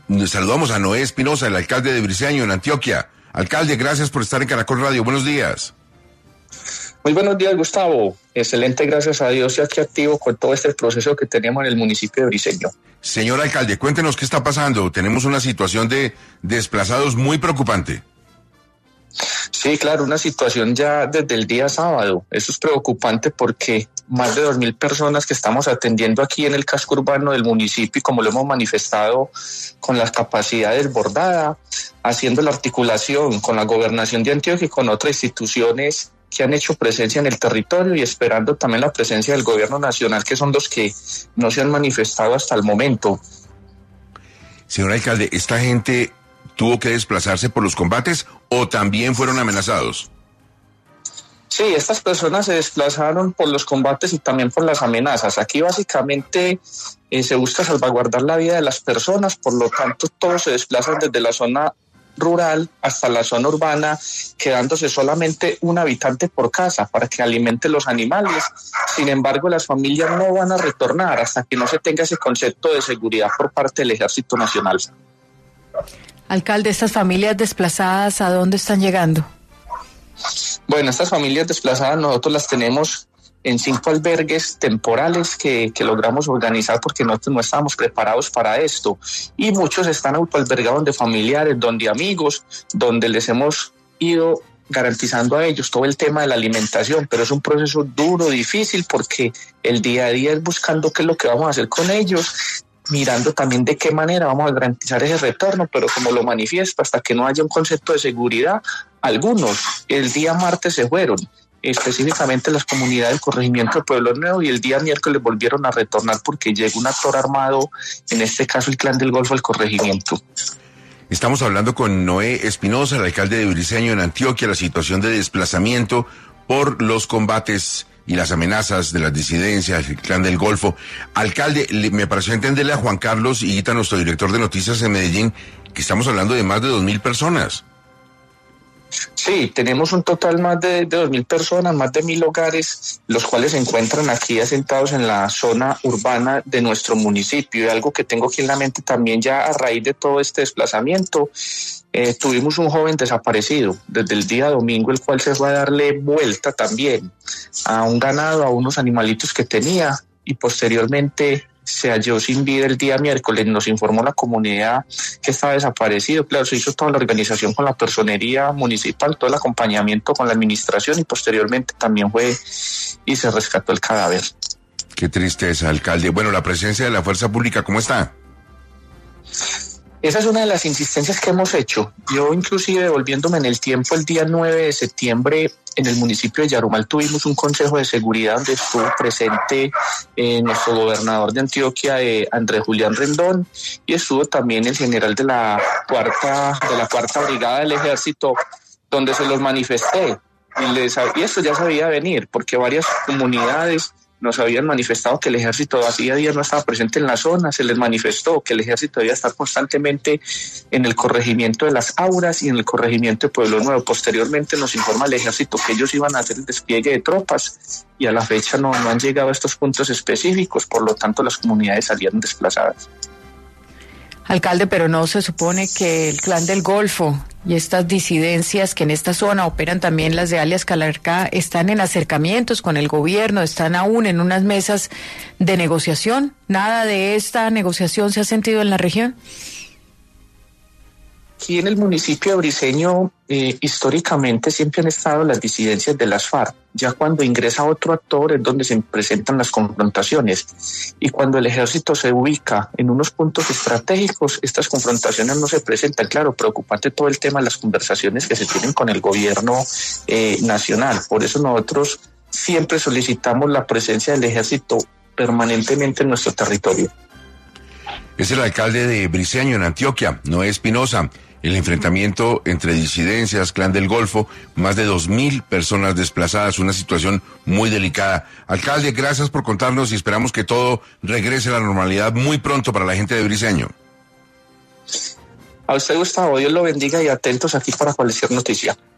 Saludamos a Noé Espinosa, el alcalde de Briceño, en Antioquia. Alcalde, gracias por estar en Caracol Radio. Buenos días. Muy buenos días, Gustavo. Excelente, gracias a Dios, y aquí activo con todo este proceso que tenemos en el municipio de Briceño. Señor alcalde, cuéntenos qué está pasando. Tenemos una situación de desplazados muy preocupante. Sí, claro, una situación ya desde el día sábado. Eso es preocupante porque más de 2.000 personas que estamos atendiendo aquí en el casco urbano del municipio, y como lo hemos manifestado, con las capacidades desbordadas, haciendo la articulación con la gobernación de Antioquia y con otras instituciones que han hecho presencia en el territorio, y esperando también la presencia del gobierno nacional, que son los que no se han manifestado hasta el momento. Señor alcalde, ¿esta gente tuvo que desplazarse por los combates o también fueron amenazados? Sí, estas personas se desplazaron por los combates y también por las amenazas. Aquí básicamente se busca salvaguardar la vida de las personas, por lo tanto todos se desplazan desde la zona rural hasta la zona urbana, quedándose solamente un habitante por casa para que alimente los animales. Sin embargo, las familias no van a retornar hasta que no se tenga ese concepto de seguridad por parte del Ejército Nacional. Alcalde, ¿estas familias desplazadas a dónde están llegando? Bueno, estas familias desplazadas nosotros las tenemos en 5 albergues temporales que logramos organizar porque nosotros no estábamos preparados para esto. Y muchos están autoalbergados de familiares, donde amigos, donde les hemos ido garantizando a ellos todo el tema de la alimentación, pero es un proceso duro, difícil, porque el día a día es buscando qué es lo que vamos a hacer con ellos, mirando también de qué manera vamos a garantizar ese retorno, pero como lo manifiesto, hasta que no haya un concepto de seguridad, algunos el día martes se fueron, específicamente las comunidades del corregimiento de Pueblo Nuevo, y el día miércoles volvieron a retornar porque llegó un actor armado, en este caso el Clan del Golfo al corregimiento. Estamos hablando con Noé Espinosa, el alcalde de Briceño en Antioquia, la situación de desplazamiento por los combates y las amenazas de las disidencias, el Clan del Golfo. Alcalde, me pareció entenderle a Juan Carlos Higuita, nuestro director de noticias en Medellín, que estamos hablando de más de 2.000 personas. Sí, tenemos un total más de 2.000 personas, más de 1.000 hogares, los cuales se encuentran aquí asentados en la zona urbana de nuestro municipio. Y algo que tengo aquí en la mente también, ya a raíz de todo este desplazamiento, tuvimos un joven desaparecido desde el día domingo, el cual se fue a darle vuelta también a un ganado, a unos animalitos que tenía, y posteriormente se halló sin vida el día miércoles. Nos informó la comunidad que estaba desaparecido. Claro, se hizo toda la organización con la personería municipal, todo el acompañamiento con la administración, y posteriormente también fue y se rescató el cadáver. Qué tristeza, alcalde. Bueno, la presencia de la fuerza pública, ¿cómo está? Esa es una de las insistencias que hemos hecho. Yo, inclusive, volviéndome en el tiempo, el día 9 de septiembre en el municipio de Yarumal tuvimos un consejo de seguridad donde estuvo presente nuestro gobernador de Antioquia, Andrés Julián Rendón, y estuvo también el general de la cuarta brigada del ejército, donde se los manifesté. Y esto ya sabía venir, porque varias comunidades nos habían manifestado que el ejército hacía días no estaba presente en la zona. Se les manifestó que el ejército debía estar constantemente en el corregimiento de Las Auras y en el corregimiento de Pueblo Nuevo. Posteriormente nos informa el ejército que ellos iban a hacer el despliegue de tropas, y a la fecha no han llegado a estos puntos específicos, por lo tanto las comunidades salieron desplazadas. Alcalde, pero ¿no se supone que el Clan del Golfo y estas disidencias que en esta zona operan, también las de alias Calarcá, están en acercamientos con el gobierno, están aún en unas mesas de negociación? ¿Nada de esta negociación se ha sentido en la región? Aquí en el municipio de Briceño, históricamente siempre han estado las disidencias de las FARC. Ya cuando ingresa otro actor es donde se presentan las confrontaciones. Y cuando el ejército se ubica en unos puntos estratégicos, estas confrontaciones no se presentan. Claro, preocupante todo el tema de las conversaciones que se tienen con el gobierno nacional. Por eso nosotros siempre solicitamos la presencia del ejército permanentemente en nuestro territorio. Es el alcalde de Briceño en Antioquia, Noé Espinosa. El enfrentamiento entre disidencias, Clan del Golfo, más de 2.000 personas desplazadas, una situación muy delicada. Alcalde, gracias por contarnos y esperamos que todo regrese a la normalidad muy pronto para la gente de Briceño. A usted, Gustavo, Dios lo bendiga, y atentos aquí para cualquier noticia.